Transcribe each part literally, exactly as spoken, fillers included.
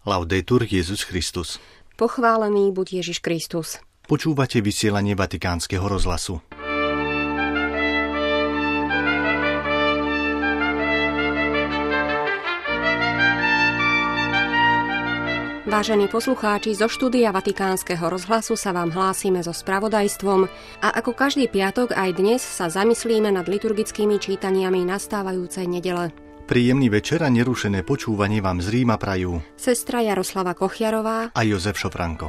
Laudetur Jesus Christus. Pochválený buď Ježiš Kristus. Počúvate vysielanie Vatikánskeho rozhlasu. Vážení poslucháči, zo štúdia Vatikánskeho rozhlasu sa vám hlásime so spravodajstvom a ako každý piatok aj dnes sa zamyslíme nad liturgickými čítaniami nastávajúcej nedele. Príjemný večer a nerušené počúvanie vám z Ríma prajú sestra Jaroslava Kochiarová a Jozef Šofranko.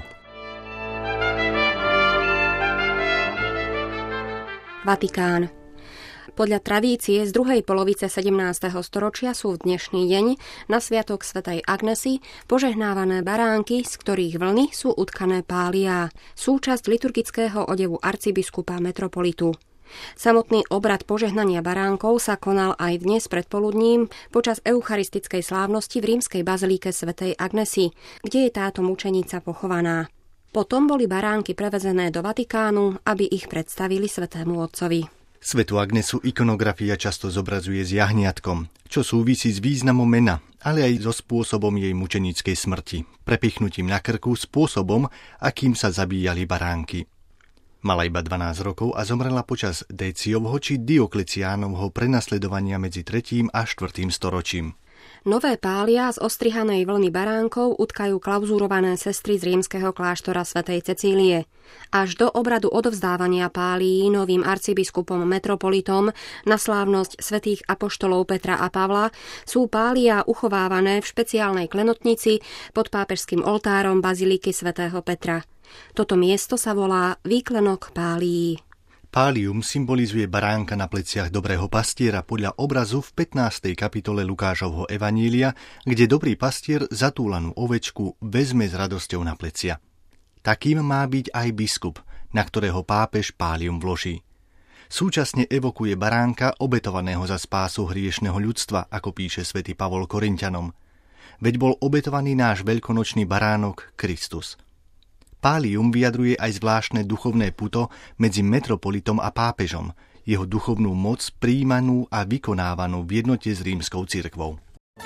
Vatikán. Podľa tradície z druhej polovice sedemnásteho storočia sú v dnešný deň na sviatok svätej Agnesy požehnávané baránky, z ktorých vlny sú utkané páliá, súčasť liturgického odevu arcibiskupa metropolitu. Samotný obrad požehnania baránkov sa konal aj dnes predpoludním počas eucharistickej slávnosti v rímskej bazilíke svätej Agnesy, kde je táto mučenica pochovaná. Potom boli baránky prevezené do Vatikánu, aby ich predstavili svätému otcovi. Svätú Agnesu ikonografia často zobrazuje s jahniatkom, čo súvisí s významom mena, ale aj so spôsobom jej mučenickej smrti, prepichnutím na krku, spôsobom, akým sa zabíjali baránky. Mala iba dvanásť rokov a zomrela počas Déciovho či Diokleciánovho prenasledovania medzi tretím a štvrtým storočím. Nové pália z ostrihanej vlny baránkov utkajú klauzurované sestry z rímskeho kláštora svätej Cecílie. Až do obradu odovzdávania pálií novým arcibiskupom metropolitom na slávnosť svätých apoštolov Petra a Pavla sú pália uchovávané v špeciálnej klenotnici pod pápežským oltárom baziliky svätého Petra. Toto miesto sa volá výklenok pálií. Pálium symbolizuje baránka na pleciach dobrého pastiera podľa obrazu v pätnástej kapitole Lukášovho evanília, kde dobrý pastier zatúlanú ovečku vezme s radosťou na plecia. Takým má byť aj biskup, na ktorého pápež pálium vloží. Súčasne evokuje baránka obetovaného za spásu hriešneho ľudstva, ako píše svätý Pavol Korinťanom. Veď bol obetovaný náš veľkonočný baránok Kristus. Pálium vyjadruje aj zvláštne duchovné puto medzi metropolitom a pápežom, jeho duchovnú moc prijímanú a vykonávanú v jednote s rímskou cirkvou.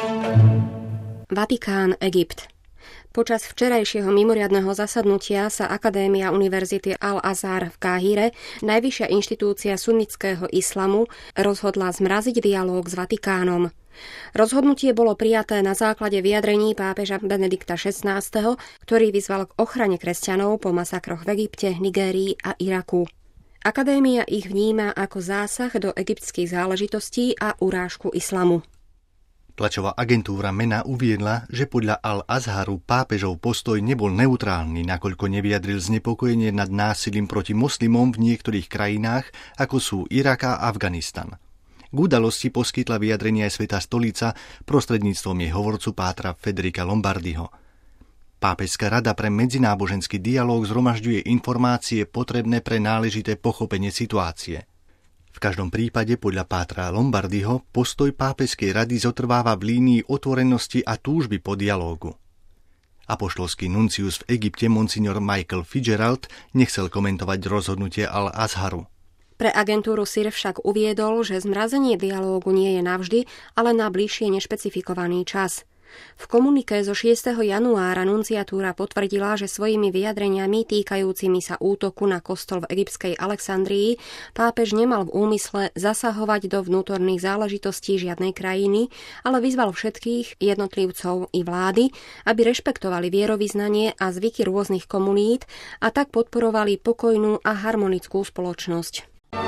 Vatikán, Egypt. Počas včerajšieho mimoriadneho zasadnutia sa Akadémia Univerzity Al-Azhar v Káhire, najvyššia inštitúcia sunnického islamu, rozhodla zmraziť dialóg s Vatikánom. Rozhodnutie bolo prijaté na základe vyjadrení pápeža Benedikta šestnásteho, ktorý vyzval k ochrane kresťanov po masakroch v Egypte, Nigérii a Iraku. Akadémia ich vníma ako zásah do egyptských záležitostí a urážku islamu. Tlačová agentúra MENA uviedla, že podľa Al-Azharu pápežov postoj nebol neutrálny, nakoľko nevyjadril znepokojenie nad násilím proti moslimom v niektorých krajinách, ako sú Irak a Afganistan. K udalosti poskytla vyjadrenie aj Svätá stolica prostredníctvom jej hovorcu pátra Federica Lombardiho. Pápežská rada pre medzináboženský dialóg zhromažďuje informácie potrebné pre náležité pochopenie situácie. V každom prípade podľa pátra Lombardiho postoj pápežskej rady zotrváva v línii otvorenosti a túžby po dialógu. Apoštolský nuncius v Egypte monsignor Michael Fitzgerald nechcel komentovať rozhodnutie Al-Azharu. Pre agentúru es í er však uviedol, že zmrazenie dialógu nie je navždy, ale na bližšie nešpecifikovaný čas. V komuniké zo šiesteho januára nunciatúra potvrdila, že svojimi vyjadreniami týkajúcimi sa útoku na kostol v egyptskej Alexandrii pápež nemal v úmysle zasahovať do vnútorných záležitostí žiadnej krajiny, ale vyzval všetkých jednotlivcov i vlády, aby rešpektovali vierovyznanie a zvyky rôznych komunít a tak podporovali pokojnú a harmonickú spoločnosť.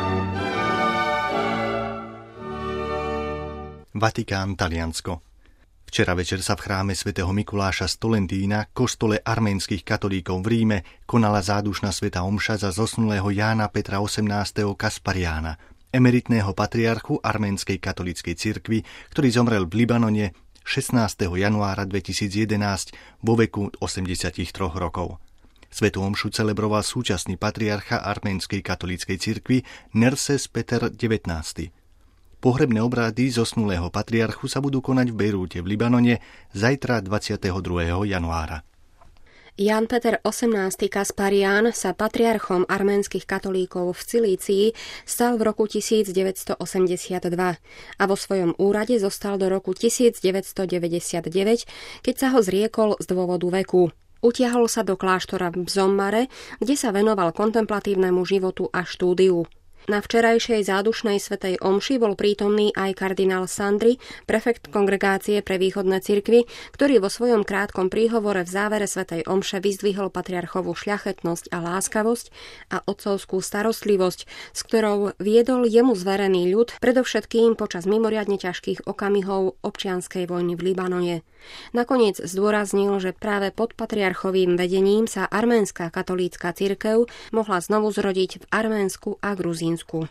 Vatikán, Taliansko. Včera večer sa v chráme svätého Mikuláša z Tolentína, kostole arménskych katolíkov v Ríme, konala zádušná svätá omša za zosnulého Jána Petra osemnásteho Kaspariána, emeritného patriarchu arménskej katolíckej cirkvi, ktorý zomrel v Libanone šestnásteho januára dvetisícjedenásť vo veku osemdesiattri rokov. Svätú omšu celebroval súčasný patriarcha arménskej katolíckej cirkvi Nerses Peter devätnásty. Pohrebné obrady zosnulého patriarchu sa budú konať v Bejrúte v Libanone zajtra dvadsiateho druhého januára. Ján Peter osemnásty Kasparián sa patriarchom arménskych katolíkov v Cilícii stal v roku tisícdeväťstoosemdesiatdva a vo svojom úrade zostal do roku tisícdeväťstodeväťdesiatdeväť, keď sa ho zriekol z dôvodu veku. Utiahol sa do kláštora v Bzommare, kde sa venoval kontemplatívnemu životu a štúdiu. Na včerajšej zádušnej svätej omši bol prítomný aj kardinál Sandri, prefekt kongregácie pre východné cirkvi, ktorý vo svojom krátkom príhovore v závere svätej omše vyzdvihol patriarchovú šľachetnosť a láskavosť a otcovskú starostlivosť, s ktorou viedol jemu zverený ľud, predovšetkým počas mimoriadne ťažkých okamihov občianskej vojny v Libanone. Nakoniec zdôraznil, že práve pod patriarchovým vedením sa arménska katolícka cirkev mohla znovu zrodiť v Arménsku a Gruzínsku.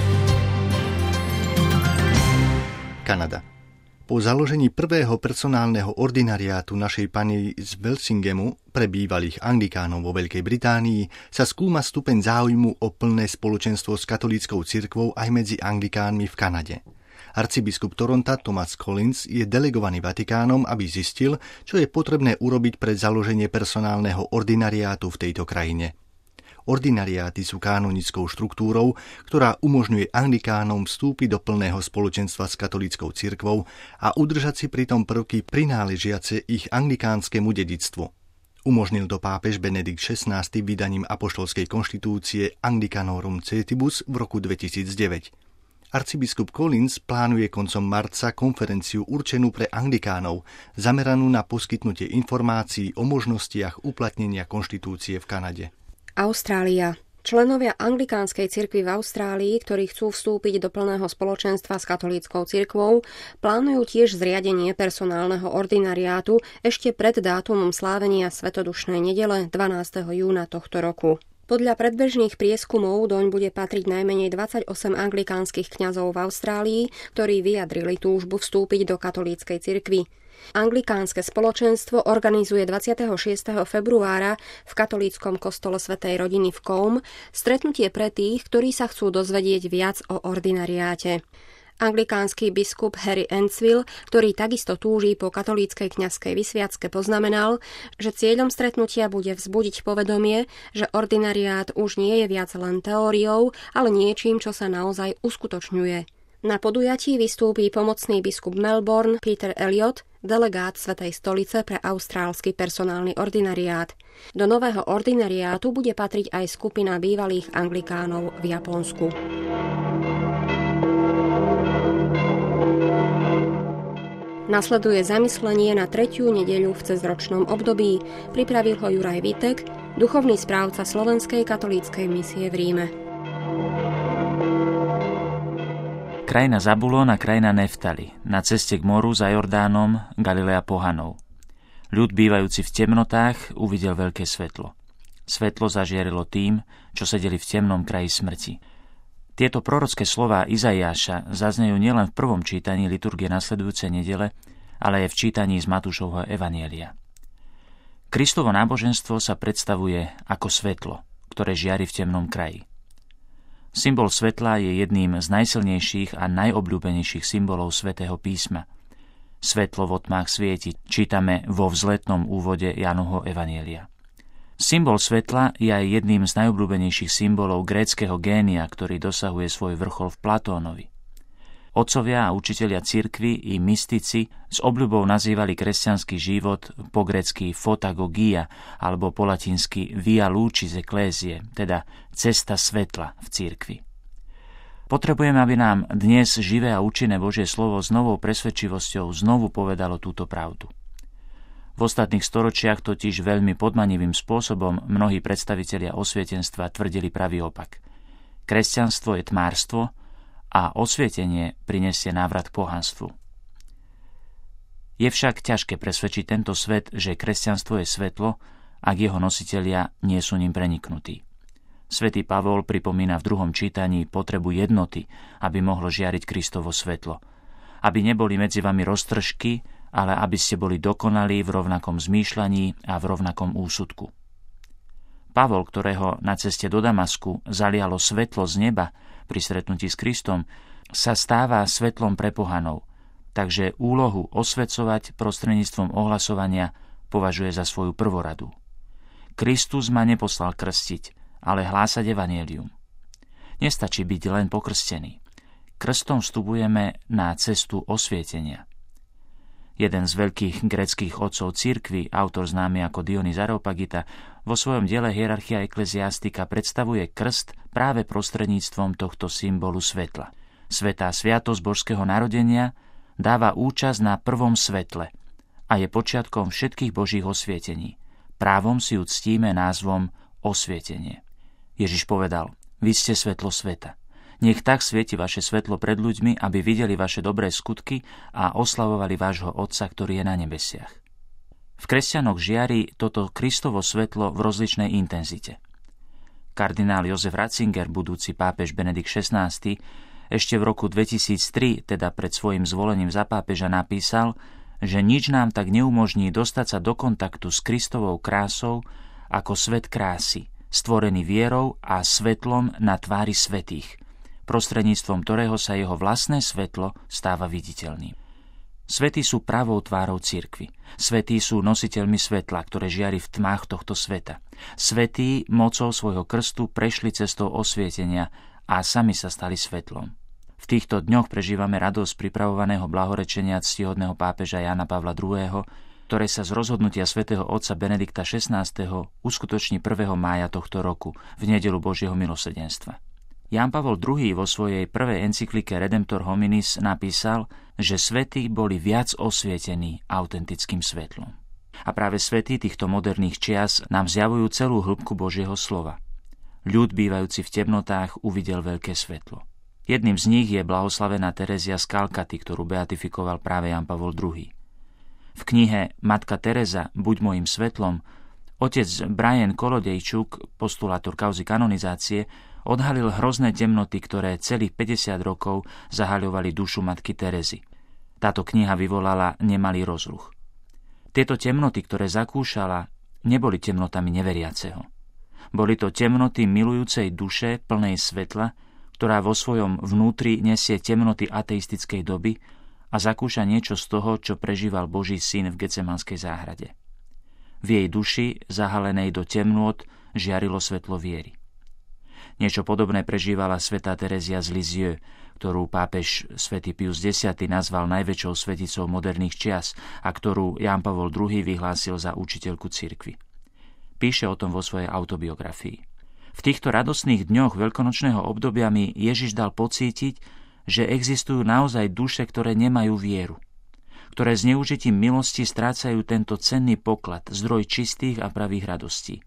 Kanada. Po založení prvého personálneho ordinariátu našej Panny z Walsinghamu pre bývalých anglikánov vo Veľkej Británii sa skúma stupeň záujmu o plné spoločenstvo s katolíckou cirkvou aj medzi anglikánmi v Kanade. Arcibiskup Toronta Thomas Collins je delegovaný Vatikánom, aby zistil, čo je potrebné urobiť pre založenie personálneho ordinariátu v tejto krajine. Ordinariáty sú kanonickou štruktúrou, ktorá umožňuje anglikánom vstúpiť do plného spoločenstva s katolíckou cirkvou a udržať si pritom prvky prináležiace ich anglikánskemu dedičstvu. Umožnil to pápež Benedikt šestnásty vydaním apoštolskej konštitúcie Anglicanorum Coetibus v roku dvetisícdeväť. Arcibiskup Collins plánuje koncom marca konferenciu určenú pre anglikánov, zameranú na poskytnutie informácií o možnostiach uplatnenia konštitúcie v Kanade. Austrália. Členovia anglikánskej cirkvi v Austrálii, ktorí chcú vstúpiť do plného spoločenstva s katolíckou cirkvou, plánujú tiež zriadenie personálneho ordinariátu ešte pred dátumom slávenia Svetodušnej nedele dvanásteho júna tohto roku. Podľa predbežných prieskumov doň bude patriť najmenej dvadsaťosem anglikánskych kňazov v Austrálii, ktorí vyjadrili túžbu vstúpiť do katolíckej cirkvi. Anglikánske spoločenstvo organizuje dvadsiateho šiesteho februára v katolíckom kostole Svätej rodiny v Combe stretnutie pre tých, ktorí sa chcú dozvedieť viac o ordinariáte. Anglikánsky biskup Harry Answill, ktorý takisto túží po katolíckej kňazskej vysviacke, poznamenal, že cieľom stretnutia bude vzbudiť povedomie, že ordinariát už nie je viac len teóriou, ale niečím, čo sa naozaj uskutočňuje. Na podujatí vystúpí pomocný biskup Melbourne Peter Elliot, delegát Svätej stolice pre austrálsky personálny ordinariát. Do nového ordinariátu bude patriť aj skupina bývalých anglikánov v Japonsku. Nasleduje zamyslenie na tretiu nedeľu v cezročnom období. Pripravil ho Juraj Vitek, duchovný správca Slovenskej katolíckej misie v Ríme. Krajina Zabulón a krajina Neftali, na ceste k moru za Jordánom, Galilea pohanov. Ľud bývajúci v temnotách uvidel veľké svetlo. Svetlo zažiarilo tým, čo sedeli v temnom kraji smrti. Tieto prorocké slová Izaiáša zaznejú nielen v prvom čítaní liturgie nasledujúcej nedele, ale aj v čítaní z Matúšovho evanjelia. Kristovo náboženstvo sa predstavuje ako svetlo, ktoré žiari v temnom kraji. Symbol svetla je jedným z najsilnejších a najobľúbenejších symbolov Svätého písma. Svetlo v otmách svieti, čítame vo vzletnom úvode Jánovho evanjelia. Symbol svetla je aj jedným z najobľúbenejších symbolov gréckeho génia, ktorý dosahuje svoj vrchol v Platónovi. Otcovia a učitelia cirkvi i mystici s obľubou nazývali kresťanský život po grécky photagogia alebo po latinsky via lucis ecclesiae, teda cesta svetla v cirkvi. Potrebujeme, aby nám dnes živé a účinné Božie slovo s novou presvedčivosťou znovu povedalo túto pravdu. V ostatných storočiach totiž veľmi podmanivým spôsobom mnohí predstavitelia osvietenstva tvrdili pravý opak. Kresťanstvo je tmárstvo a osvietenie prinesie návrat k pohanstvu. Je však ťažké presvedčiť tento svet, že kresťanstvo je svetlo, ak jeho nositelia nie sú ním preniknutí. Svätý Pavol pripomína v druhom čítaní potrebu jednoty, aby mohlo žiariť Kristovo svetlo. Aby neboli medzi vami roztržky, ale aby ste boli dokonalí v rovnakom zmýšľaní a v rovnakom úsudku. Pavol, ktorého na ceste do Damasku zalialo svetlo z neba pri stretnutí s Kristom, sa stáva svetlom pre pohanov, takže úlohu osvecovať prostredníctvom ohlasovania považuje za svoju prvoradu. Kristus ma neposlal krstiť, ale hlásať evanjelium. Nestačí byť len pokrstený. Krstom vstupujeme na cestu osvietenia. Jeden z veľkých gréckych otcov cirkvi, autor známy ako Dionys Areopagita, vo svojom diele Hierarchia Eklesiastika predstavuje krst práve prostredníctvom tohto symbolu svetla. Svätá sviatosť božského narodenia dáva účasť na prvom svetle a je počiatkom všetkých božích osvietení. Právom si ju ctíme názvom osvietenie. Ježiš povedal: vy ste svetlo sveta. Nech tak svieti vaše svetlo pred ľuďmi, aby videli vaše dobré skutky a oslavovali vášho Otca, ktorý je na nebesiach. V kresťanoch žiari toto Kristovo svetlo v rozličnej intenzite. Kardinál Jozef Ratzinger, budúci pápež Benedikt šestnásty, ešte v roku dvetisíctri, teda pred svojim zvolením za pápeža, napísal, že nič nám tak neumožní dostať sa do kontaktu s Kristovou krásou ako svet krásy, stvorený vierou a svetlom na tvári svätých, prostredníctvom ktorého sa jeho vlastné svetlo stáva viditeľným. Svätí sú pravou tvárou cirkvi. Svätí sú nositeľmi svetla, ktoré žiari v tmách tohto sveta. Svätí mocou svojho krstu prešli cestou osvietenia a sami sa stali svetlom. V týchto dňoch prežívame radosť pripravovaného blahorečenia ctihodného pápeža Jána Pavla druhého., ktoré sa z rozhodnutia svätého otca Benedikta šestnásteho uskutoční prvého mája tohto roku, v nedeľu Božieho milosrdenstva. Ján Pavol druhý. vo svojej prvej encyklike Redemptor Hominis napísal, že svätí boli viac osvietení autentickým svetlom. A práve svätí týchto moderných čias nám zjavujú celú hĺbku Božieho slova. Ľud bývajúci v temnotách uvidel veľké svetlo. Jedným z nich je blahoslavená Terezia z Kalkaty, ktorú beatifikoval práve Ján Pavol druhý. V knihe Matka Tereza, Buď mojím svetlom, otec Brian Kolodejčuk, postulátor kauzy kanonizácie, odhalil hrozné temnoty, ktoré celých päťdesiat rokov zahaľovali dušu matky Terezy. Táto kniha vyvolala nemalý rozruch. Tieto temnoty, ktoré zakúšala, neboli temnotami neveriaceho. Boli to temnoty milujúcej duše, plnej svetla, ktorá vo svojom vnútri nesie temnoty ateistickej doby a zakúša niečo z toho, čo prežíval Boží syn v Getsemanskej záhrade. V jej duši, zahalenej do temnôt, žiarilo svetlo viery. Niečo podobné prežívala svätá Terezia z Lisieux, ktorú pápež svätý Pius X nazval najväčšou sveticou moderných čias a ktorú Ján Pavol druhý. Vyhlásil za učiteľku cirkvi. Píše o tom vo svojej autobiografii. V týchto radostných dňoch veľkonočného obdobia mi Ježiš dal pocítiť, že existujú naozaj duše, ktoré nemajú vieru, ktoré zneužitím milosti strácajú tento cenný poklad, zdroj čistých a pravých radostí.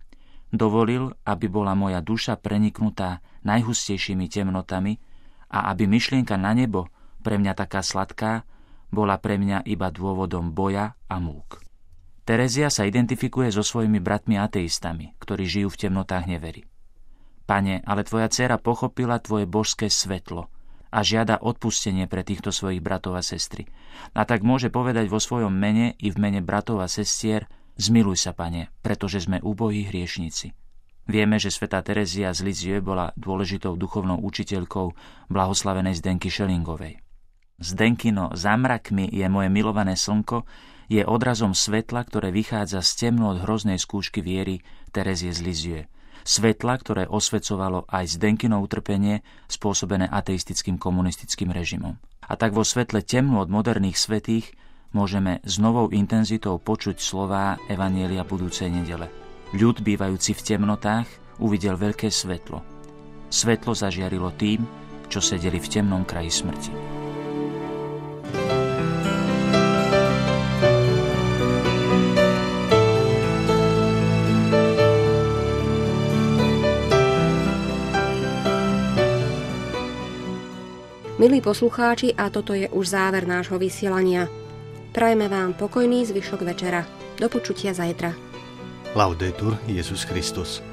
Dovolil, aby bola moja duša preniknutá najhustejšími temnotami a aby myšlienka na nebo, pre mňa taká sladká, bola pre mňa iba dôvodom boja a múk. Terezia sa identifikuje so svojimi bratmi ateistami, ktorí žijú v temnotách nevery. Pane, ale tvoja dcéra pochopila tvoje božské svetlo a žiada odpustenie pre týchto svojich bratov a sestry. A tak môže povedať vo svojom mene i v mene bratov a sestier: zmiluj sa, Pane, pretože sme úbohí hriešnici. Vieme, že svätá Terezia z Lisieux bola dôležitou duchovnou učiteľkou blahoslavenej Zdenky Schellingovej. Zdenkino Za mrakmi je moje milované slnko je odrazom svetla, ktoré vychádza z temnôt hroznej skúšky viery Terezie z Lisieux. Svetla, ktoré osvecovalo aj Zdenkino utrpenie spôsobené ateistickým komunistickým režimom. A tak vo svetle temnôt moderných svätých môžeme s novou intenzitou počuť slová evanjelia budúcej nedele. Ľud bývajúci v temnotách uvidel veľké svetlo. Svetlo zažiarilo tým, čo sedeli v temnom kraji smrti. Milí poslucháči, a toto je už záver nášho vysielania. Prajme vám pokojný zvyšok večera. Do počutia zajtra. Laudetur Jesus Christus.